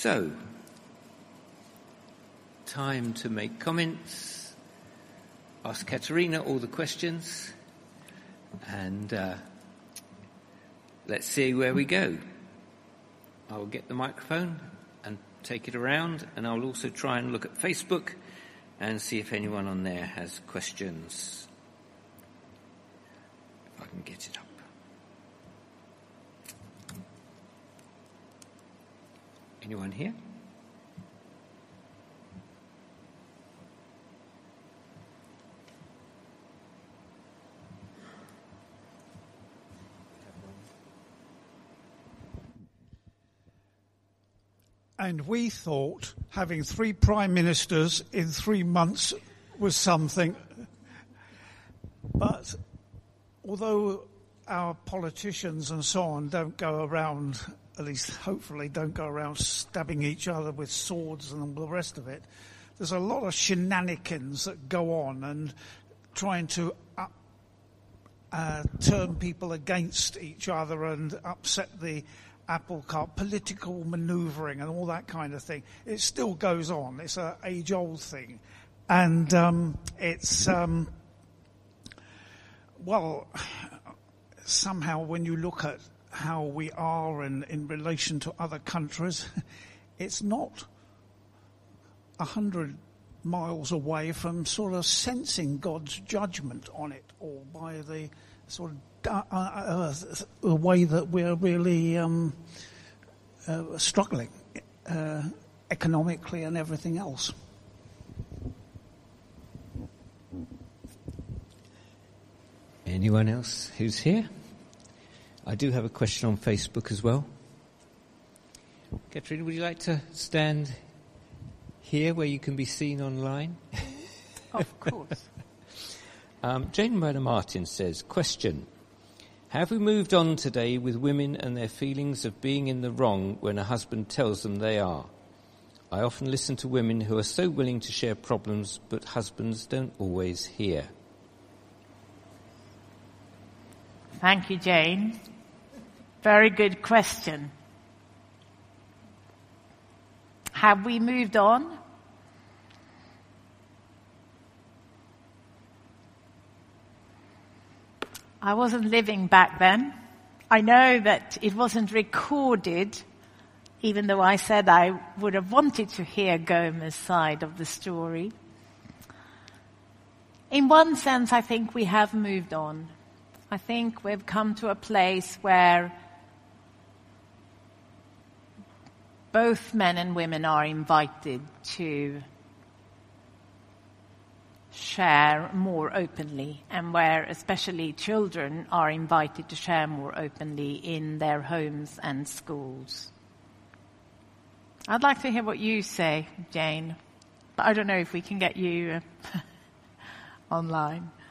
So, time to make comments, ask Katerina all the questions, and let's see where we go. I'll get the microphone and take it around, and I'll also try and look at Facebook and see if anyone on there has questions. If I can get it up. Anyone here? And we thought having 3 prime ministers in 3 months was something. But although our politicians and so on don't go around, at least hopefully don't go around stabbing each other with swords and all the rest of it, there's a lot of shenanigans that go on and trying to turn people against each other and upset the apple cart, political manoeuvring and all that kind of thing. It still goes on. It's an age-old thing. And it's, somehow when you look at how we are in relation to other countries, it's not 100 miles away from sort of sensing God's judgment on it, or by the sort of the way that we're really struggling economically and everything else. Anyone else who's here? I do have a question on Facebook as well. Katrina, would you like to stand here where you can be seen online? Of course. Jane Murder Martin says, question: have we moved on today with women and their feelings of being in the wrong when a husband tells them they are? I often listen to women who are so willing to share problems, but husbands don't always hear. Thank you, Jane. Very good question. Have we moved on? I wasn't living back then. I know that it wasn't recorded, even though I said I would have wanted to hear Gomer's side of the story. In one sense, I think we have moved on. I think we've come to a place where both men and women are invited to share more openly, and where especially children are invited to share more openly in their homes and schools. I'd like to hear what you say, Jane, but I don't know if we can get you online.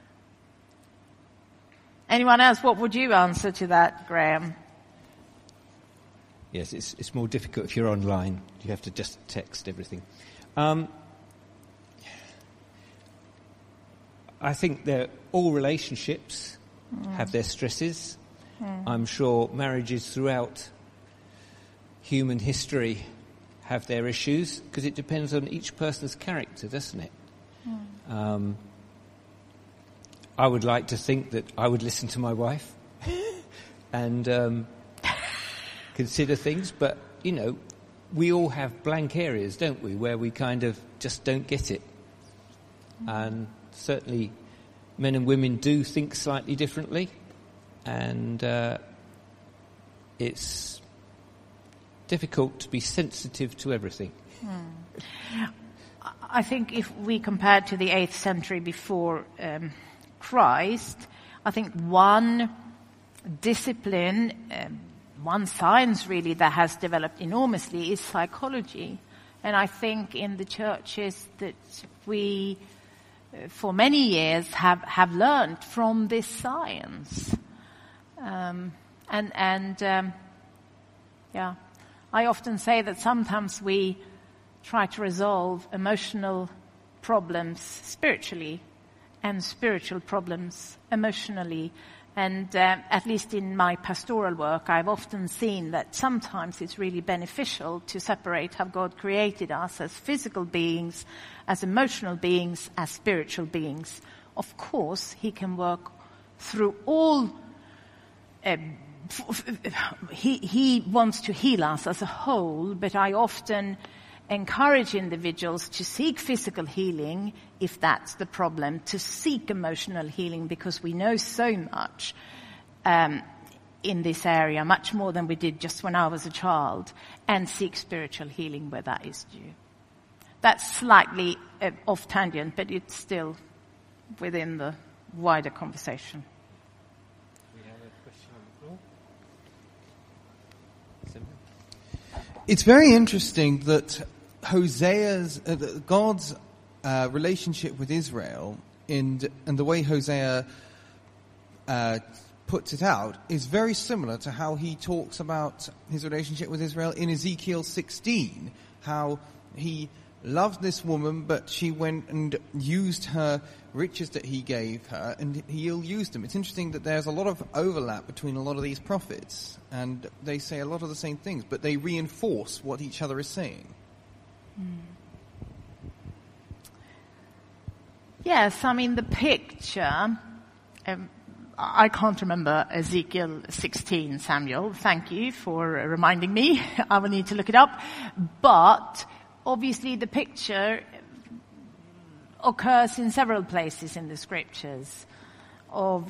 Anyone else? What would you answer to that, Graham? Yes, it's more difficult if you're online. You have to just text everything. I think that all relationships have their stresses. I'm sure marriages throughout human history have their issues, because it depends on each person's character, doesn't it? I would like to think that I would listen to my wife and consider things, but, you know, we all have blank areas, don't we, where we kind of just don't get it. And certainly men and women do think slightly differently, and it's difficult to be sensitive to everything. I think if we compare to the 8th century before Christ, I think one discipline, one science really that has developed enormously is psychology. And I think in the churches that we, for many years, have learned from this science. I often say that sometimes we try to resolve emotional problems spiritually and spiritual problems emotionally. And at least in my pastoral work, I've often seen that sometimes it's really beneficial to separate how God created us as physical beings, as emotional beings, as spiritual beings. Of course, he can work through all. He wants to heal us as a whole, but I often encourage individuals to seek physical healing if that's the problem, to seek emotional healing, because we know so much in this area, much more than we did just when I was a child, and seek spiritual healing where that is due. That's slightly off tangent, but it's still within the wider conversation. We have a question on the floor. It's very interesting that God's relationship with Israel and the way Hosea puts it out is very similar to how he talks about his relationship with Israel in Ezekiel 16, how he loved this woman, but she went and used her riches that he gave her, and he ill-used them. It's interesting that there's a lot of overlap between a lot of these prophets, and they say a lot of the same things, but they reinforce what each other is saying. Yes, I mean, the picture, I can't remember Ezekiel 16, Samuel. Thank you for reminding me. I will need to look it up. But obviously the picture occurs in several places in the scriptures of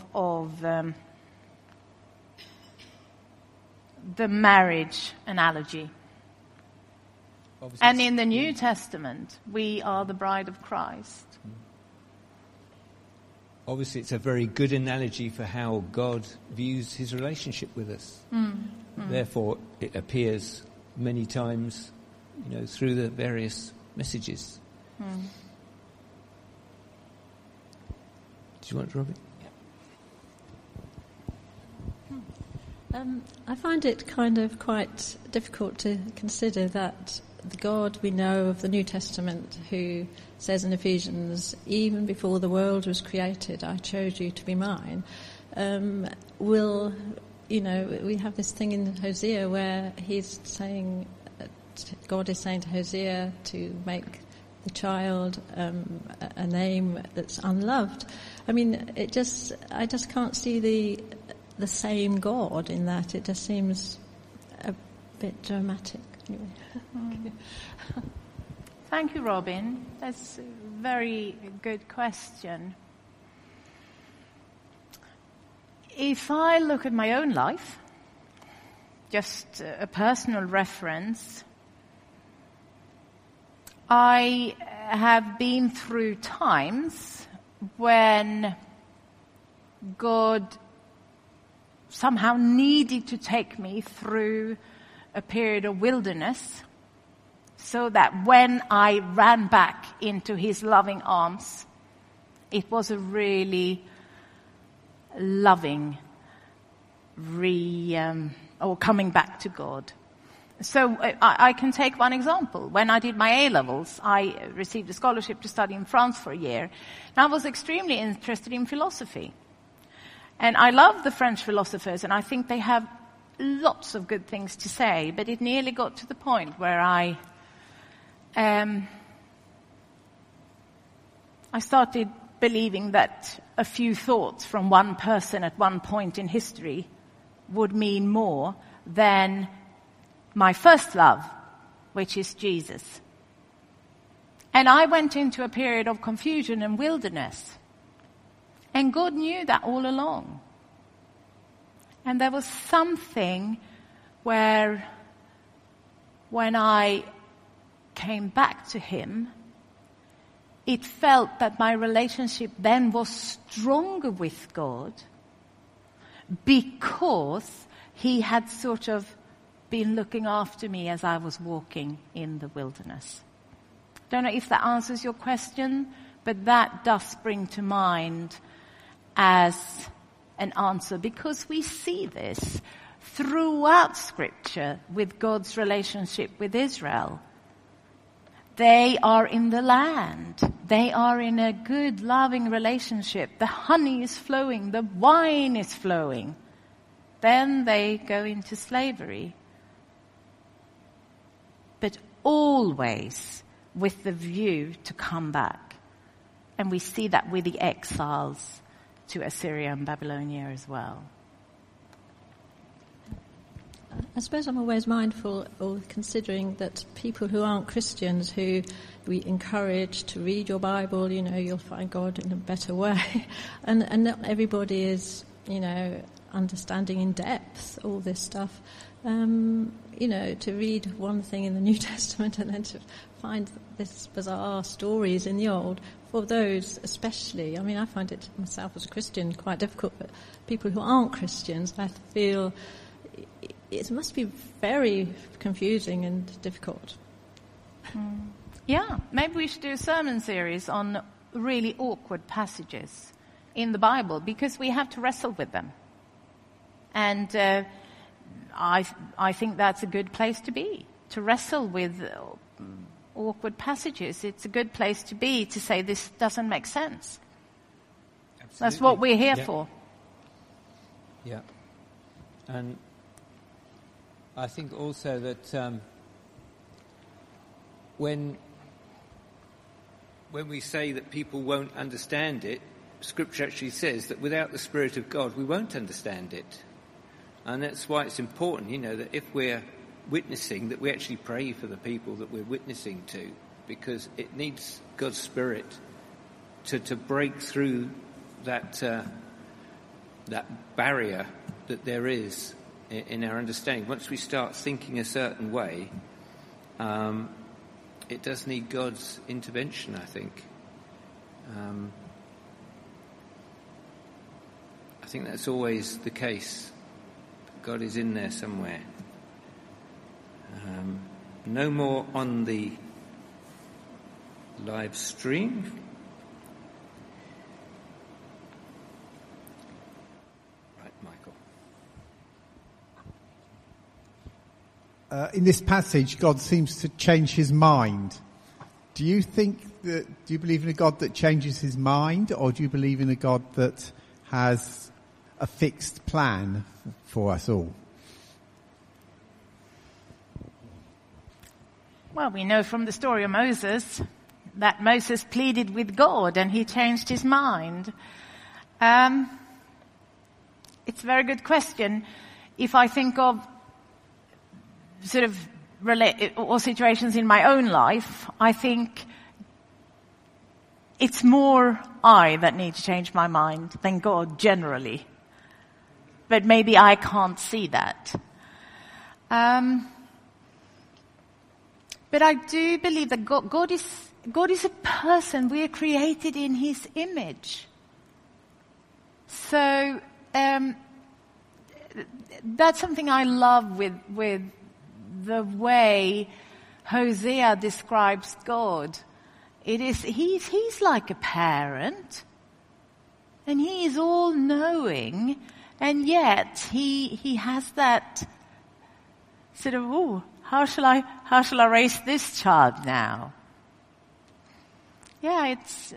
the marriage analogy. Obviously, and in the New Testament, we are the bride of Christ. Obviously, it's a very good analogy for how God views his relationship with us. Therefore, it appears many times, through the various messages. Do you want, Robin? I find it kind of quite difficult to consider that the God we know of the New Testament, who says in Ephesians, even before the world was created, I chose you to be mine, we have this thing in Hosea where he's saying, God is saying to Hosea to make the child a name that's unloved. I mean, I just can't see the same God in that. It just seems a bit dramatic. Anyway. Thank you, Robin. That's a very good question. If I look at my own life, just a personal reference, I have been through times when God somehow needed to take me through a period of wilderness so that when I ran back into his loving arms, it was a really loving coming back to God. So I can take one example. When I did my A-levels, I received a scholarship to study in France for a year. And I was extremely interested in philosophy. And I love the French philosophers, and I think they have lots of good things to say. But it nearly got to the point where I started believing that a few thoughts from one person at one point in history would mean more than my first love, which is Jesus. And I went into a period of confusion and wilderness. And God knew that all along. And there was something where, when I came back to him, it felt that my relationship then was stronger with God because he had sort of been looking after me as I was walking in the wilderness. Don't know if that answers your question, but that does spring to mind as an answer, because we see this throughout Scripture with God's relationship with Israel. they are in the land. They are in a good, loving relationship. The honey is flowing. The wine is flowing. Then they go into slavery. But always with the view to come back. And we see that with the exiles to Assyria and Babylonia as well. I suppose I'm always mindful or considering that people who aren't Christians, who we encourage to read your Bible, you'll find God in a better way. And not everybody is, understanding in depth all this stuff. To read one thing in the New Testament and then to find this bizarre stories in the Old, for those especially, I find it myself as a Christian quite difficult, but people who aren't Christians, I feel it must be very confusing and difficult. Yeah, maybe we should do a sermon series on really awkward passages in the Bible, because we have to wrestle with them. And I think that's a good place to be, to wrestle with awkward passages. It's a good place to be, to say this doesn't make sense. Absolutely. That's what we're here for. Yeah. And I think also that when we say that people won't understand it, Scripture actually says that without the Spirit of God, we won't understand it. And that's why it's important, that if we're witnessing, that we actually pray for the people that we're witnessing to, because it needs God's Spirit to break through that barrier that there is in our understanding. Once we start thinking a certain way, it does need God's intervention, I think. I think that's always the case. God is in there somewhere. No more on the live stream. Right, Michael. In this passage, God seems to change his mind. Do you believe in a God that changes his mind, or do you believe in a God that has a fixed plan for us all? Well, we know from the story of Moses that Moses pleaded with God and he changed his mind. It's a very good question. If I think of sort of or situations in my own life, I think it's more I that need to change my mind than God generally. But maybe I can't see that. But I do believe that God is a person. We are created in his image. So that's something I love with the way Hosea describes God. He's like a parent, and he is all knowing, and yet he has that sort of, how shall I raise this child now? Yeah, it's.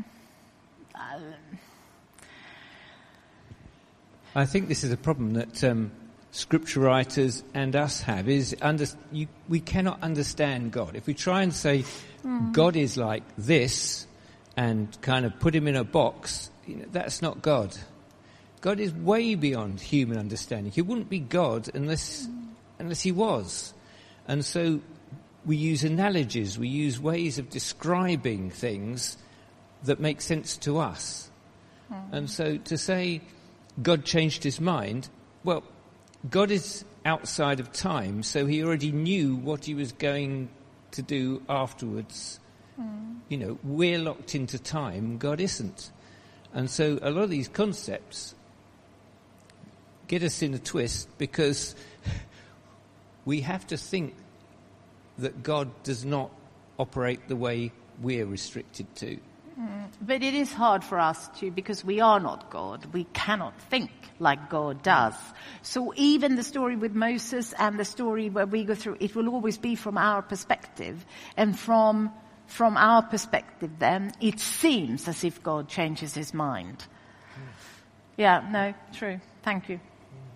I think this is a problem that Scripture writers and us have, is we cannot understand God. If we try and say God is like this and kind of put him in a box, that's not God. God is way beyond human understanding. He wouldn't be God unless he was. And so we use analogies, we use ways of describing things that make sense to us. And so to say God changed his mind, well, God is outside of time, so he already knew what he was going to do afterwards. We're locked into time, God isn't. And so a lot of these concepts get us in a twist, because we have to think that God does not operate the way we're restricted to. But it is hard for us to, because we are not God. We cannot think like God does. So even the story with Moses and the story where we go through, it will always be from our perspective. And from our perspective then, it seems as if God changes his mind. Yeah, no, true. Thank you.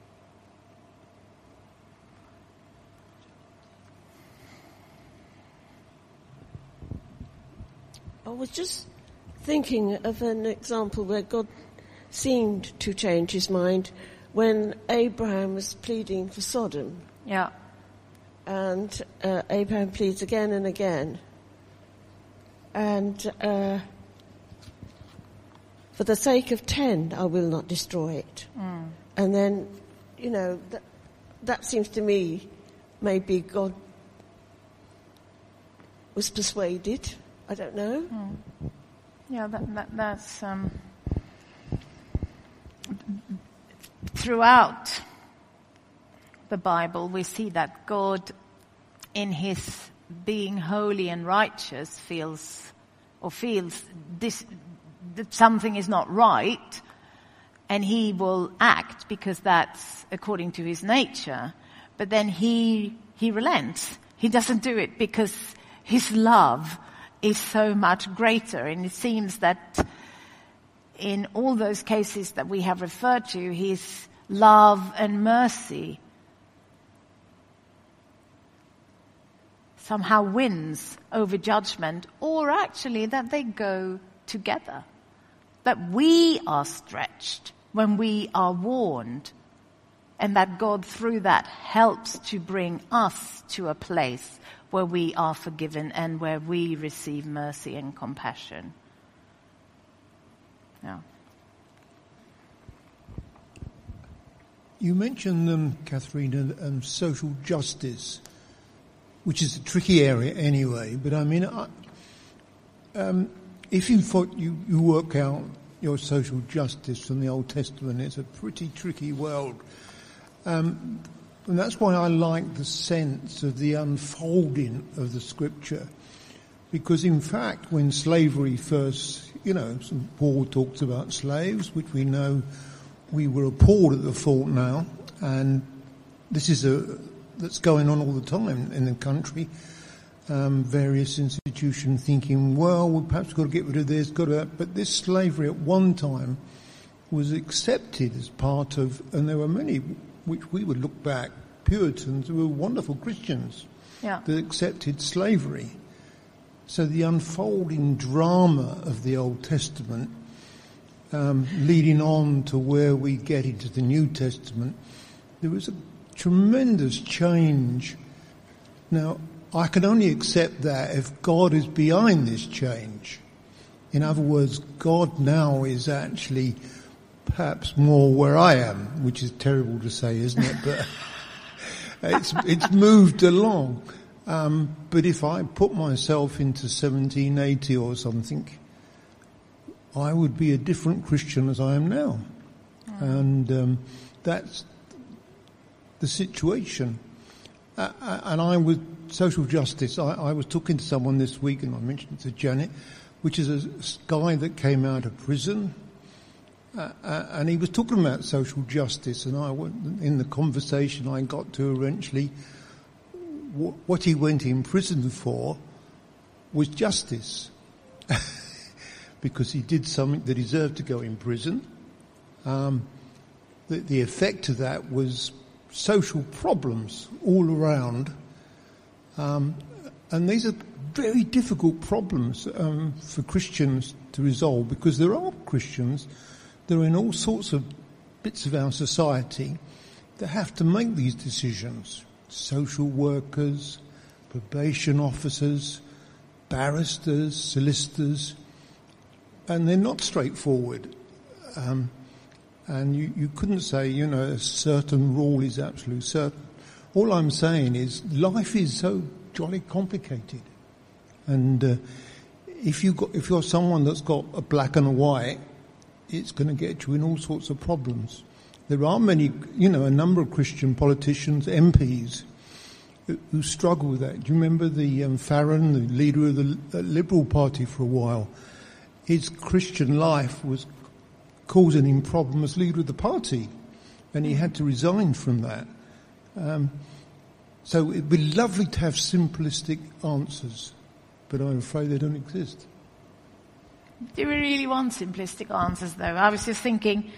I was just thinking of an example where God seemed to change his mind when Abraham was pleading for Sodom. Yeah. And Abraham pleads again and again. And for the sake of 10, I will not destroy it. And then, that seems to me maybe God was persuaded. I don't know. Yeah, that's throughout the Bible we see that God, in his being holy and righteous, feels this, that something is not right, and he will act because that's according to his nature. But then he relents. He doesn't do it because his love is so much greater. And it seems that in all those cases that we have referred to, his love and mercy somehow wins over judgment, or actually that they go together. That we are stretched when we are warned, and that God through that helps to bring us to a place where we are forgiven and where we receive mercy and compassion. Yeah. You mentioned, Catherine, social justice, which is a tricky area anyway. But I mean, if you thought you work out your social justice from the Old Testament, it's a pretty tricky world. And that's why I like the sense of the unfolding of the scripture. Because in fact, when slavery first, Paul talks about slaves, which we know we were appalled at the thought now, and this is that's going on all the time in the country. Various institutions thinking, well, we perhaps got to get rid of this, got to that. But this slavery at one time was accepted as part of, and there were many which we would look back, Puritans who were wonderful Christians that accepted slavery. So the unfolding drama of the Old Testament, leading on to where we get into the New Testament, there was a tremendous change. Now, I can only accept that if God is behind this change. In other words, God now is actually perhaps more where I am, which is terrible to say, isn't it? But it's moved along. But if I put myself into 1780 or something, I would be a different Christian as I am now. And that's the situation. And I was social justice. I was talking to someone this week, and I mentioned it to Janet, which is a guy that came out of prison, and he was talking about social justice. And in the conversation, I got to eventually what he went in prison for was justice, because he did something that deserved to go in prison. The effect of that was social problems all around. And these are very difficult problems for Christians to resolve, because there are Christians that are in all sorts of bits of our society that have to make these decisions. Social workers, probation officers, barristers, solicitors, and they're not straightforward. And you couldn't say, a certain rule is absolute certain. All I'm saying is life is so jolly complicated. And if you're someone that's got a black and a white, it's going to get you in all sorts of problems. There are many, a number of Christian politicians, MPs, who struggle with that. Do you remember the Farron, the leader of the Liberal Party for a while? his Christian life was causing him problem as leader of the party, and he had to resign from that. So it'd be lovely to have simplistic answers, but I'm afraid they don't exist. Do we really want simplistic answers, though? I was just thinking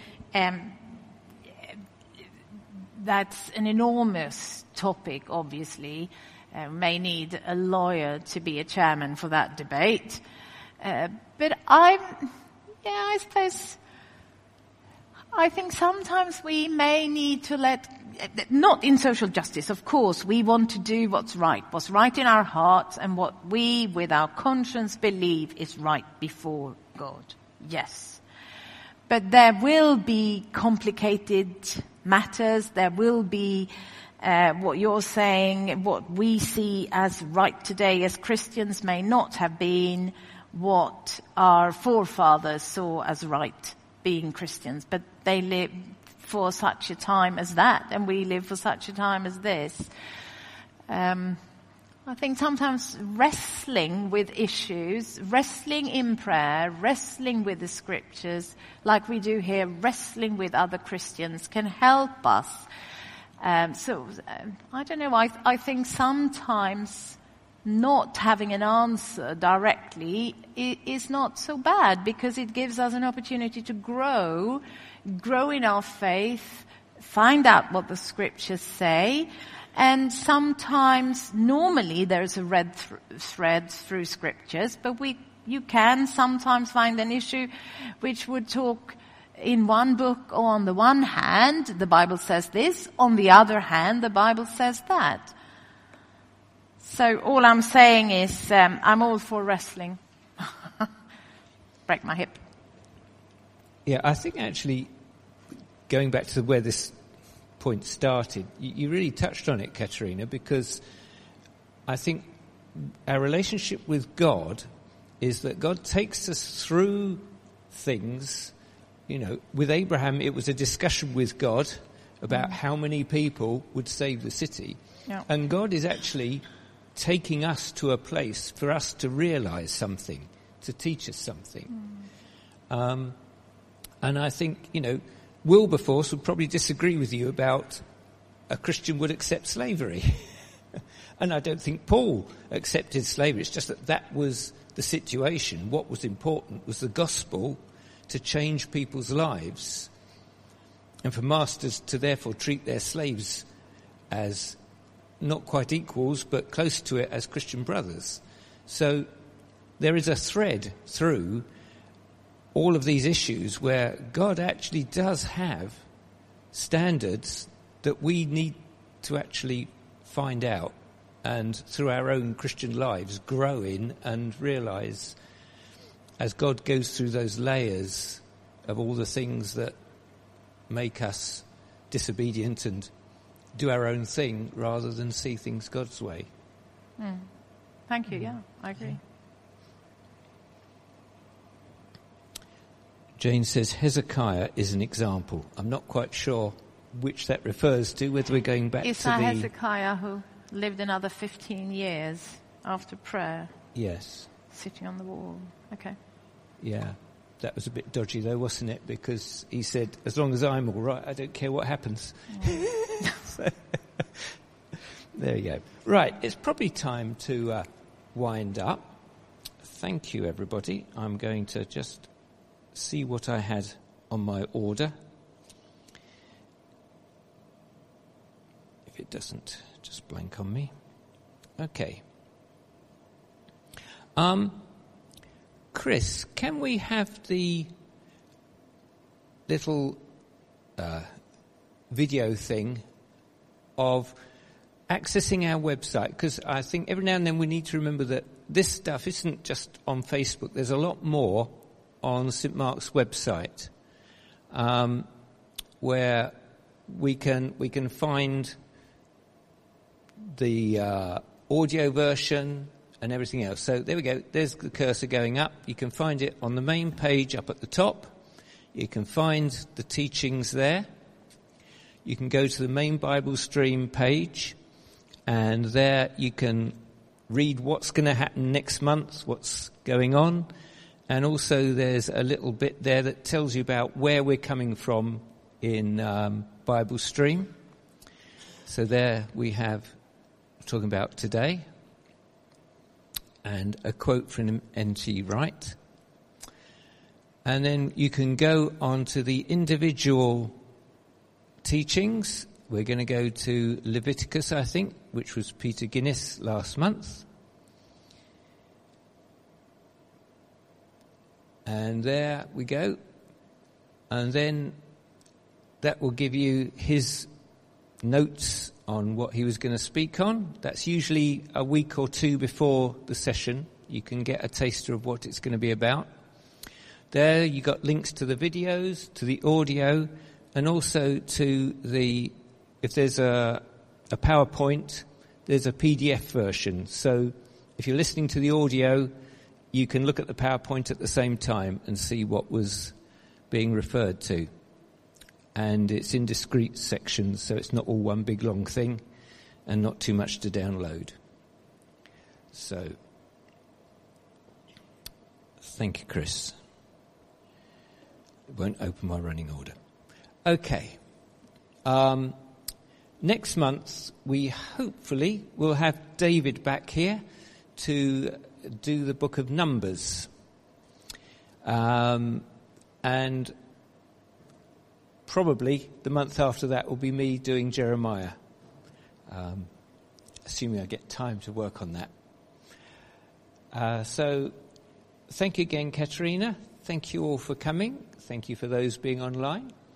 that's an enormous topic, obviously. May need a lawyer to be a chairman for that debate. But I suppose, I think sometimes we may need to not in social justice, of course, we want to do what's right in our hearts and what we, with our conscience, believe is right before God. Yes. But there will be complicated matters, there will be what you're saying, what we see as right today as Christians may not have been what our forefathers saw as right being Christians, but they lived for such a time as that, and we live for such a time as this. I think sometimes wrestling with issues, wrestling in prayer, wrestling with the scriptures, like we do here, wrestling with other Christians, can help us. I don't know, I think sometimes not having an answer directly is not so bad, because it gives us an opportunity to grow in our faith, find out what the scriptures say, and sometimes, normally there's a red thread through scriptures, but you can sometimes find an issue which would talk in one book, or on the one hand, the Bible says this, on the other hand, the Bible says that. So all I'm saying is, I'm all for wrestling. Break my hip. Yeah, I think actually, going back to where this point started, you really touched on it, Katerina, because I think our relationship with God is that God takes us through things. You know, with Abraham, it was a discussion with God about how many people would save the city. Yeah. And God is actually taking us to a place for us to realize something, to teach us something. And I think, Wilberforce would probably disagree with you about a Christian would accept slavery. And I don't think Paul accepted slavery. It's just that was the situation. What was important was the gospel to change people's lives, and for masters to therefore treat their slaves as not quite equals, but close to it as Christian brothers. So there is a thread through all of these issues where God actually does have standards that we need to actually find out, and through our own Christian lives grow in and realize, as God goes through those layers of all the things that make us disobedient and do our own thing rather than see things God's way. Thank you, yeah, I agree. Jane says Hezekiah is an example. I'm not quite sure which that refers to, whether we're going back Is to that Hezekiah who lived another 15 years after prayer? Yes. Sitting on the wall. Okay. Yeah. That was a bit dodgy though, wasn't it? Because he said, as long as I'm all right, I don't care what happens. So, there you go. Right, it's probably time to wind up. Thank you, everybody. I'm going to just see what I had on my order. If it doesn't just blank on me. Okay. Chris, can we have the little video thing of accessing our website? Because I think every now and then we need to remember that this stuff isn't just on Facebook. There's a lot more on St. Mark's website, where we can find the audio version and everything else. So there we go. There's the cursor going up. You can find it on the main page up at the top. You can find the teachings there. You can go to the main Bible stream page, and there you can read what's going to happen next month, what's going on, And also there's a little bit there that tells you about where we're coming from in Bible Stream. So there we have talking about today. And a quote from N.T. Wright. And then you can go on to the individual teachings. We're going to go to Leviticus, I think, which was Peter Guinness last month. And there we go. And then that will give you his notes on what he was going to speak on. That's usually a week or two before the session. You can get a taster of what it's going to be about. There you got links to the videos, to the audio, and also to the, if there's a PowerPoint, there's a PDF version. So if you're listening to the audio, you can look at the PowerPoint at the same time and see what was being referred to. And it's in discrete sections, so it's not all one big long thing and not too much to download. So, thank you, Chris. It won't open my running order. Okay. Next month, we hopefully will have David back here to do the book of Numbers. And probably the month after that will be me doing Jeremiah, assuming I get time to work on that. So thank you again, Katerina. Thank you all for coming. Thank you for those being online.